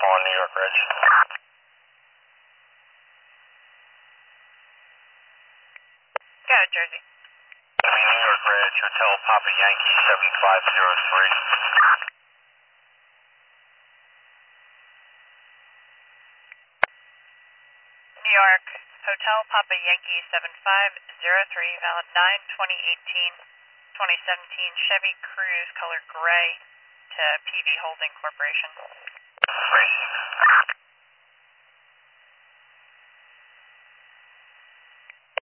1, New York Ridge. Go, Jersey. New York Ridge, Hotel Papa Yankee 7503. New York, Hotel Papa Yankee 7503, valid 9/2018, 2017 Chevy Cruze, color gray, to PV Holding Corporation. Racing.